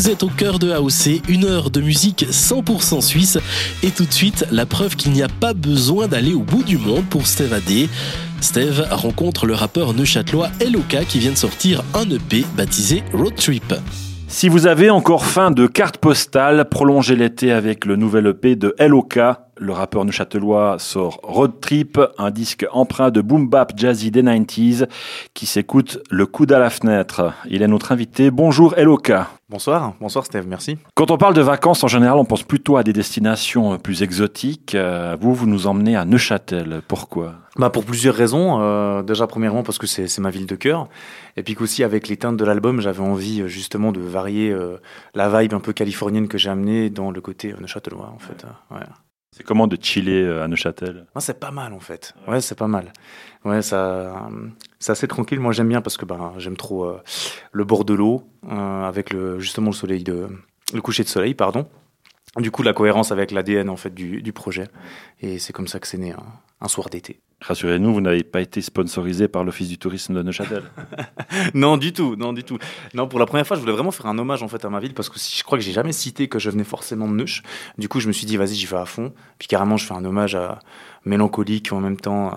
Vous êtes au cœur de AOC, une heure de musique 100% suisse. Et tout de suite, la preuve qu'il n'y a pas besoin d'aller au bout du monde pour Steve AD. Steve rencontre le rappeur neuchâtelois LOK qui vient de sortir un EP baptisé Road Trip. Si vous avez encore faim de cartes postales, prolongez l'été avec le nouvel EP de LOK. Le rappeur neuchâtelois sort Road Trip, un disque empreint de boom bap jazzy des 90s qui s'écoute le coude à la fenêtre. Il est notre invité. Bonjour LOK. Bonsoir Steve, merci. Quand on parle de vacances, en général, on pense plutôt à des destinations plus exotiques. Vous nous emmenez à Neuchâtel. Pourquoi ? Pour plusieurs raisons. Déjà, premièrement, parce que c'est ma ville de cœur. Et puis qu'aussi, avec les teintes de l'album, j'avais envie justement de varier la vibe un peu californienne que j'ai amenée dans le côté neuchâtelois, en fait. Ouais. C'est comment de chiller à Neuchâtel ? C'est pas mal, en fait. Ouais, c'est pas mal. Ouais, c'est assez tranquille. Moi, j'aime bien parce que j'aime trop le bord de l'eau, avec justement le coucher de soleil, pardon. Du coup, la cohérence avec l'ADN en fait du projet. Et c'est comme ça que c'est né un soir d'été. Rassurez-nous, vous n'avez pas été sponsorisé par l'Office du tourisme de Neuchâtel. Non, du tout. Non, pour la première fois, je voulais vraiment faire un hommage en fait à ma ville parce que je crois que j'ai jamais cité que je venais forcément de Neuch. Du coup, je me suis dit, vas-y, j'y vais à fond. Puis carrément, je fais un hommage à mélancolique en même temps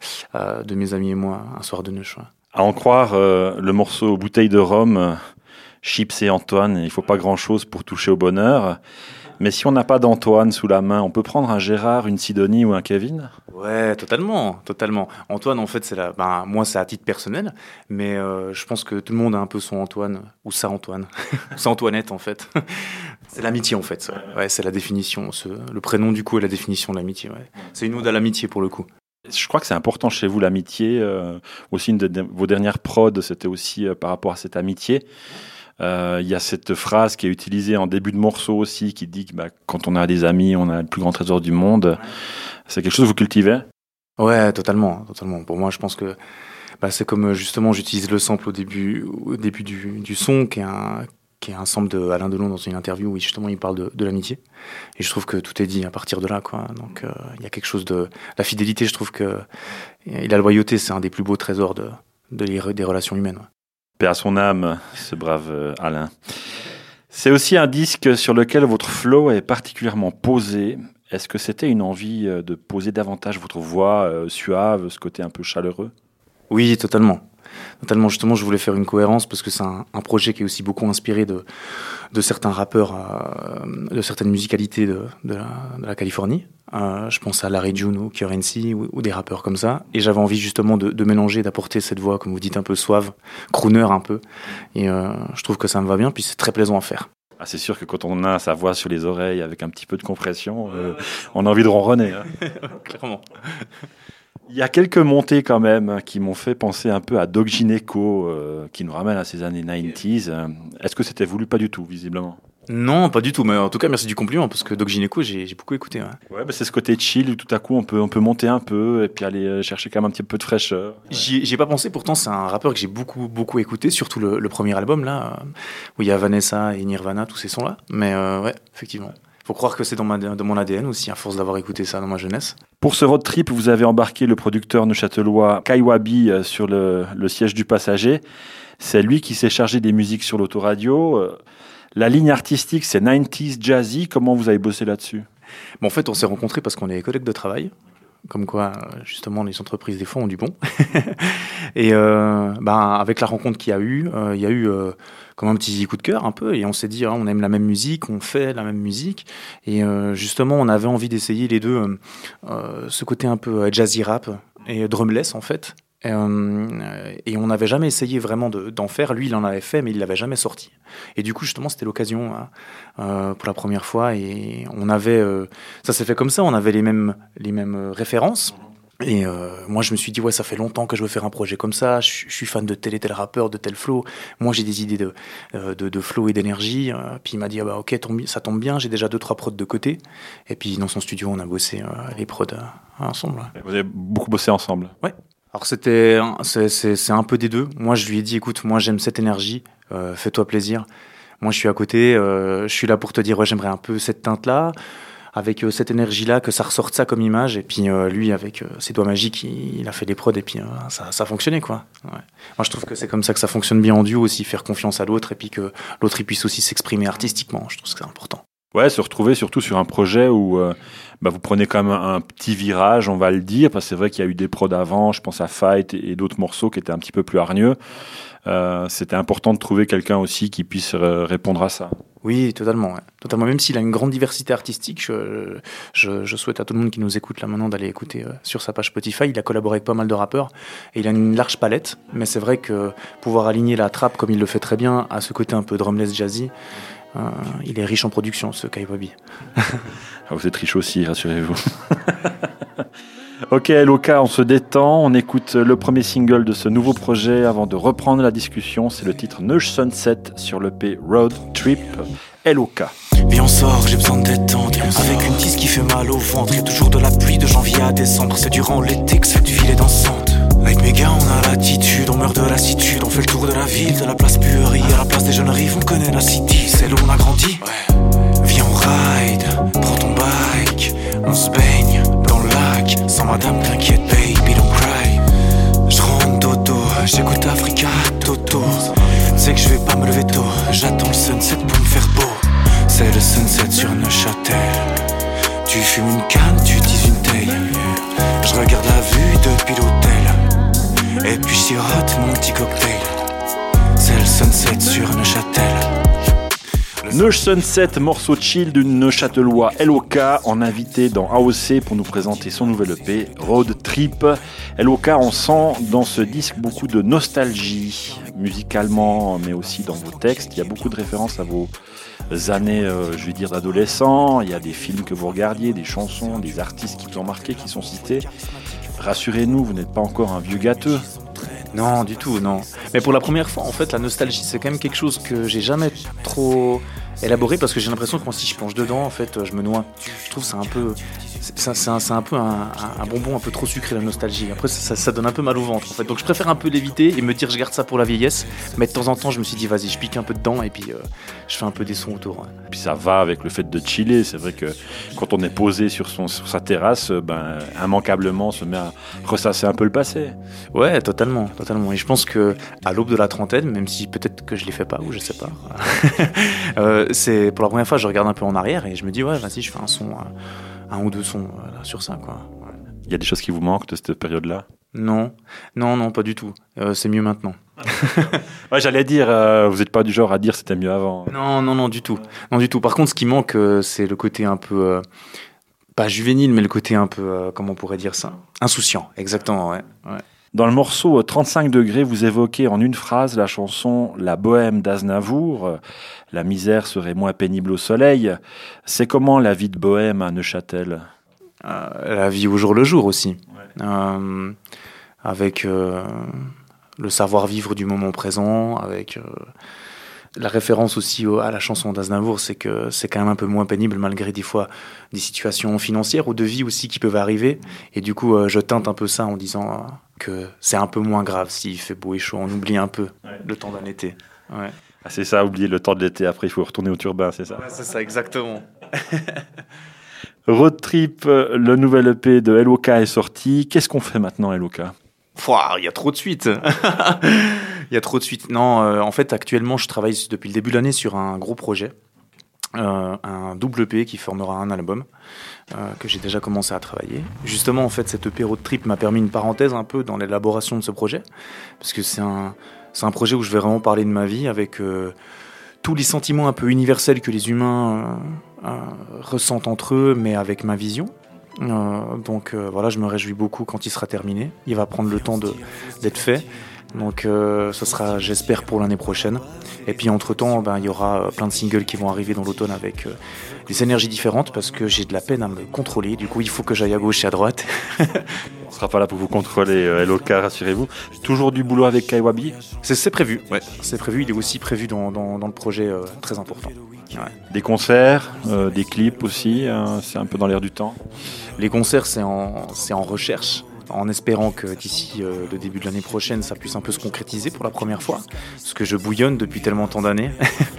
de mes amis et moi, un soir de Neuch. Ouais. À en croire le morceau Bouteille de rhum, Chips et Antoine, il faut pas grand-chose pour toucher au bonheur. Mais si on n'a pas d'Antoine sous la main, on peut prendre un Gérard, une Sidonie ou un Kevin ? Ouais, totalement. Antoine, en fait, moi, c'est à titre personnel, mais je pense que tout le monde a un peu son Antoine, ou sa Antoine, ou sa Antoinette, en fait. C'est l'amitié, en fait. Ouais, c'est la définition. Le prénom, du coup, est la définition de l'amitié. Ouais. C'est une ode à l'amitié, pour le coup. Je crois que c'est important chez vous, l'amitié. Aussi, une de vos dernières prods, c'était aussi par rapport à cette amitié. Il y a cette phrase qui est utilisée en début de morceau aussi, qui dit que quand on a des amis, on a le plus grand trésor du monde. Ouais. C'est quelque chose que vous cultivez ? Ouais, totalement. Pour moi, je pense que c'est comme justement j'utilise le sample au début du son, qui est un sample de Alain Delon dans une interview où justement il parle de l'amitié. Et je trouve que tout est dit à partir de là, quoi. Donc il y a quelque chose de la fidélité. Je trouve que et la loyauté, c'est un des plus beaux trésors des relations humaines. Ouais. Paix à son âme, ce brave Alain. C'est aussi un disque sur lequel votre flow est particulièrement posé. Est-ce que c'était une envie de poser davantage votre voix suave, ce côté un peu chaleureux ? Oui, totalement. Justement, je voulais faire une cohérence parce que c'est un projet qui est aussi beaucoup inspiré de certains rappeurs, de certaines musicalités de la Californie. Je pense à Larry June ou Currency ou des rappeurs comme ça. Et j'avais envie justement de mélanger, d'apporter cette voix, comme vous dites, un peu suave, crooner un peu. Et je trouve que ça me va bien, puis c'est très plaisant à faire. Ah, c'est sûr que quand on a sa voix sur les oreilles avec un petit peu de compression, on a envie de ronronner. Hein. Clairement. Il y a quelques montées quand même qui m'ont fait penser un peu à Doc Gynéco, qui nous ramène à ces années 90s. Est-ce que c'était voulu ? Pas du tout, visiblement. Non, pas du tout. Mais en tout cas, merci du compliment, parce que Doc Gynéco, j'ai beaucoup écouté. Ouais, c'est ce côté chill où tout à coup on peut monter un peu et puis aller chercher quand même un petit peu de fraîcheur. Ouais. J'y ai pas pensé, pourtant c'est un rappeur que j'ai beaucoup écouté, surtout le premier album là, où il y a Vanessa et Nirvana, tous ces sons-là. Mais ouais, effectivement. Faut croire que c'est dans mon ADN aussi, à force d'avoir écouté ça dans ma jeunesse. Pour ce road trip, vous avez embarqué le producteur neuchâtelois Kaiwabi sur le siège du passager. C'est lui qui s'est chargé des musiques sur l'autoradio. La ligne artistique, c'est 90s Jazzy. Comment vous avez bossé là-dessus ? En fait, on s'est rencontrés parce qu'on est collègues de travail. Comme quoi, justement, les entreprises, des fois, ont du bon. Et avec la rencontre qu'il y a eu, comme un petit coup de cœur, un peu. Et on s'est dit, on aime la même musique, on fait la même musique. Et justement, on avait envie d'essayer les deux, ce côté un peu jazzy rap et drumless, en fait. Et on n'avait jamais essayé vraiment d'en faire. Lui, il en avait fait, mais il l'avait jamais sorti. Et du coup, justement, c'était l'occasion pour la première fois. Et on avait, ça s'est fait comme ça. On avait les mêmes références. Et moi, je me suis dit, ouais, ça fait longtemps que je veux faire un projet comme ça. Je suis fan de tel et tel rappeur, de tel flow. Moi, j'ai des idées de flow et d'énergie. Puis il m'a dit, ok, ça tombe bien. J'ai déjà 2-3 prods de côté. Et puis dans son studio, on a bossé les prods ensemble. Ouais. Vous avez beaucoup bossé ensemble. Ouais. Alors c'est un peu des deux. Moi je lui ai dit écoute, moi j'aime cette énergie, fais-toi plaisir. Moi je suis à côté, je suis là pour te dire ouais j'aimerais un peu cette teinte là. avec cette énergie-là, que ça ressorte ça comme image. Et puis lui, avec ses doigts magiques, il a fait des prods et puis ça a fonctionné, quoi. Ouais. Moi, je trouve que c'est comme ça que ça fonctionne bien en duo aussi, faire confiance à l'autre et puis que l'autre il puisse aussi s'exprimer artistiquement. Je trouve que c'est important. Ouais, se retrouver surtout sur un projet où vous prenez quand même un petit virage, on va le dire, parce que c'est vrai qu'il y a eu des prods avant, je pense à Fight et d'autres morceaux qui étaient un petit peu plus hargneux. C'était important de trouver quelqu'un aussi qui puisse répondre à ça. Oui, totalement. Ouais. Totalement. Même s'il a une grande diversité artistique, je souhaite à tout le monde qui nous écoute là maintenant d'aller écouter sur sa page Spotify. Il a collaboré avec pas mal de rappeurs et il a une large palette. Mais c'est vrai que pouvoir aligner la trappe comme il le fait très bien à ce côté un peu drumless jazzy, il est riche en production, ce Kaiwabi. Vous êtes riche aussi, rassurez-vous. Ok, Loka, on se détend, on écoute le premier single de ce nouveau projet avant de reprendre la discussion. C'est le titre Neush Sunset sur l'EP Road Trip, Loka. Viens on sort, j'ai besoin de détente. Avec une tisse qui fait mal au ventre. Y'a toujours de la pluie de janvier à décembre. C'est durant l'été que cette ville est dansante. Avec mes gars on a l'attitude, on meurt de lassitude. On fait le tour de la ville, de la place Puerie à la place des jeunes rives, on connaît la city. C'est là où on a grandi. Viens on ride, prends ton bike. On se baigne dans le lac. Sans madame t'inquiète baby don't cry. Je rentre dodo, j'écoute Africa Toto. C'est que je vais pas me lever tôt. J'attends le sunset pour me faire beau. C'est le sunset sur Neuchâtel. Tu fumes une canne, tu utilises une taille. Je regarde la vue depuis l'hôtel. Et puis je sirote mon petit cocktail. C'est le sunset sur Neuchâtel. Neuch Sunset, morceau chill d'une Neuchâtelois Loka, en invité dans AOC pour nous présenter son nouvel EP, Road Trip. Loka, on sent dans ce disque beaucoup de nostalgie, musicalement, mais aussi dans vos textes. Il y a beaucoup de références à vos années, je vais dire, d'adolescents. Il y a des films que vous regardiez, des chansons, des artistes qui vous ont marqué, qui sont cités. Rassurez-nous, vous n'êtes pas encore un vieux gâteux. Non, du tout, non. Mais pour la première fois, en fait, la nostalgie, c'est quand même quelque chose que j'ai jamais trop élaboré parce que j'ai l'impression que si je plonge dedans, en fait, je me noie. Je trouve que c'est un peu un bonbon un peu trop sucré, la nostalgie. Après, ça donne un peu mal au ventre, en fait. Donc, je préfère un peu l'éviter et me dire, je garde ça pour la vieillesse. Mais de temps en temps, je me suis dit, vas-y, je pique un peu dedans et puis je fais un peu des sons autour. Ouais. Et puis ça va avec le fait de chiller. C'est vrai que quand on est posé sur sa terrasse, immanquablement, on se met à ressasser un peu le passé. Ouais, totalement. Et je pense que à l'aube de la trentaine, même si peut-être que je les fais pas ou je sais pas, c'est pour la première fois je regarde un peu en arrière et je me dis ouais vas-y je fais un ou deux sons sur ça quoi. Ouais. Il y a des choses qui vous manquent de cette période-là? Non, pas du tout. C'est mieux maintenant. Ouais, j'allais dire, vous n'êtes pas du genre à dire c'était mieux avant. Non, du tout. Par contre, ce qui manque, c'est le côté un peu pas juvénile, mais le côté un peu comment on pourrait dire ça, insouciant. Exactement, ouais. Dans le morceau 35 degrés, vous évoquez en une phrase la chanson La Bohème d'Aznavour. La misère serait moins pénible au soleil. C'est comment la vie de bohème à Neuchâtel? La vie au jour le jour aussi. Ouais. Avec le savoir-vivre du moment présent, avec la référence aussi à la chanson d'Aznavour, c'est que c'est quand même un peu moins pénible malgré des fois des situations financières ou de vie aussi qui peuvent arriver. Et du coup, je teinte un peu ça en disant que c'est un peu moins grave s'il fait beau et chaud. On oublie un peu le temps d'un été. Ouais. Ah, c'est ça, oublier le temps de l'été. Après, il faut retourner au turbin, c'est ça? Ouais, c'est ça, exactement. Road Trip, le nouvel EP de Loka est sorti. Qu'est-ce qu'on fait maintenant, Loka? Il y a trop de suites. Non, en fait, actuellement, je travaille depuis le début de l'année sur un gros projet. Un double EP qui formera un album que j'ai déjà commencé à travailler. Justement, en fait, cet EP Road Trip m'a permis une parenthèse un peu dans l'élaboration de ce projet. Parce que c'est un projet où je vais vraiment parler de ma vie avec tous les sentiments un peu universels que les humains ressentent entre eux, mais avec ma vision. Donc voilà, je me réjouis beaucoup quand il sera terminé. Il va prendre le temps d'être fait. Donc ce sera, j'espère, pour l'année prochaine. Et puis entre-temps, il y aura plein de singles qui vont arriver dans l'automne avec des énergies différentes parce que j'ai de la peine à me contrôler. Du coup, il faut que j'aille à gauche et à droite. On sera pas là pour vous contrôler, Loka, rassurez-vous. Toujours du boulot avec Kaiwabi? C'est prévu, ouais. C'est prévu. Il est aussi prévu dans le projet très important. Ouais. Des concerts, des clips aussi, c'est un peu dans l'air du temps. Les concerts, c'est en recherche, en espérant que d'ici le début de l'année prochaine, ça puisse un peu se concrétiser pour la première fois, parce que je bouillonne depuis tellement tant d'années.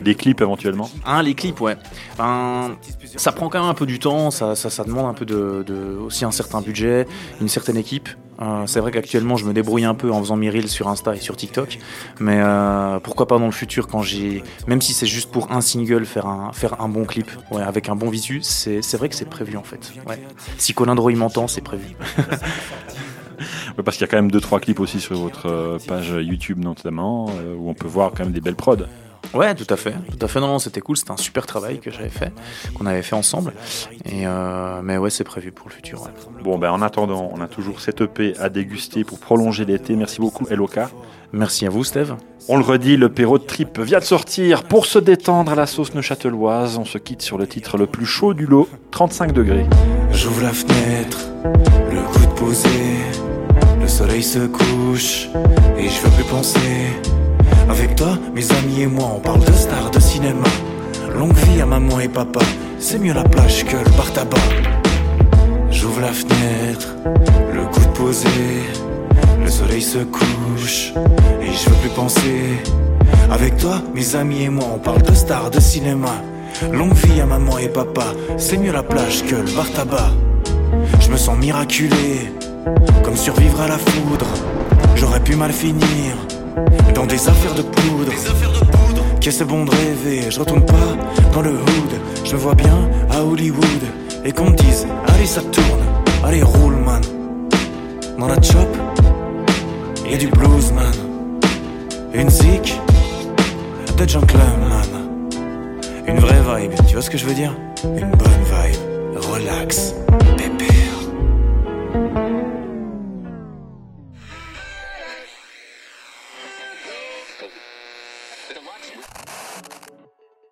Des clips éventuellement. Les clips, ouais. Ça prend quand même un peu du temps, ça demande un peu aussi un certain budget, une certaine équipe. C'est vrai qu'actuellement je me débrouille un peu en faisant mes reels sur Insta et sur TikTok, mais pourquoi pas dans le futur, même si c'est juste pour un single, faire un bon clip, ouais, avec un bon visu, c'est vrai que c'est prévu en fait. Ouais. Si Colin Draw m'entend, c'est prévu. Ouais, parce qu'il y a quand même 2-3 clips aussi sur votre page YouTube notamment, où on peut voir quand même des belles prods. Ouais, tout à fait. Non, c'était cool. C'était un super travail qu'on avait fait ensemble. Mais ouais, c'est prévu pour le futur. Ouais. Bon, en attendant, on a toujours cette EP à déguster pour prolonger l'été. Merci beaucoup, LOK. Merci à vous, Steve. On le redit, le Road Trip vient de sortir. Pour se détendre à la sauce neuchâteloise, on se quitte sur le titre le plus chaud du lot, 35 degrés. J'ouvre la fenêtre, le coude posé, le soleil se couche et je veux plus penser. Avec toi, mes amis et moi, on parle de stars de cinéma. Longue vie à maman et papa, c'est mieux la plage que le bar tabac. J'ouvre la fenêtre, le coude posé, le soleil se couche et je veux plus penser. Avec toi, mes amis et moi, on parle de stars de cinéma. Longue vie à maman et papa, c'est mieux la plage que le bar tabac. Je me sens miraculé, comme survivre à la foudre. J'aurais pu mal finir dans des affaires de poudre. Qu'est-ce c'est bon de rêver, je retourne pas dans le hood. Je me vois bien à Hollywood et qu'on me dise allez ça tourne, allez roule man. Dans la chop, y'a du blues man, une zik, de gentleman. Une vraie vibe, tu vois ce que je veux dire? Une bonne vibe, relax, pépère.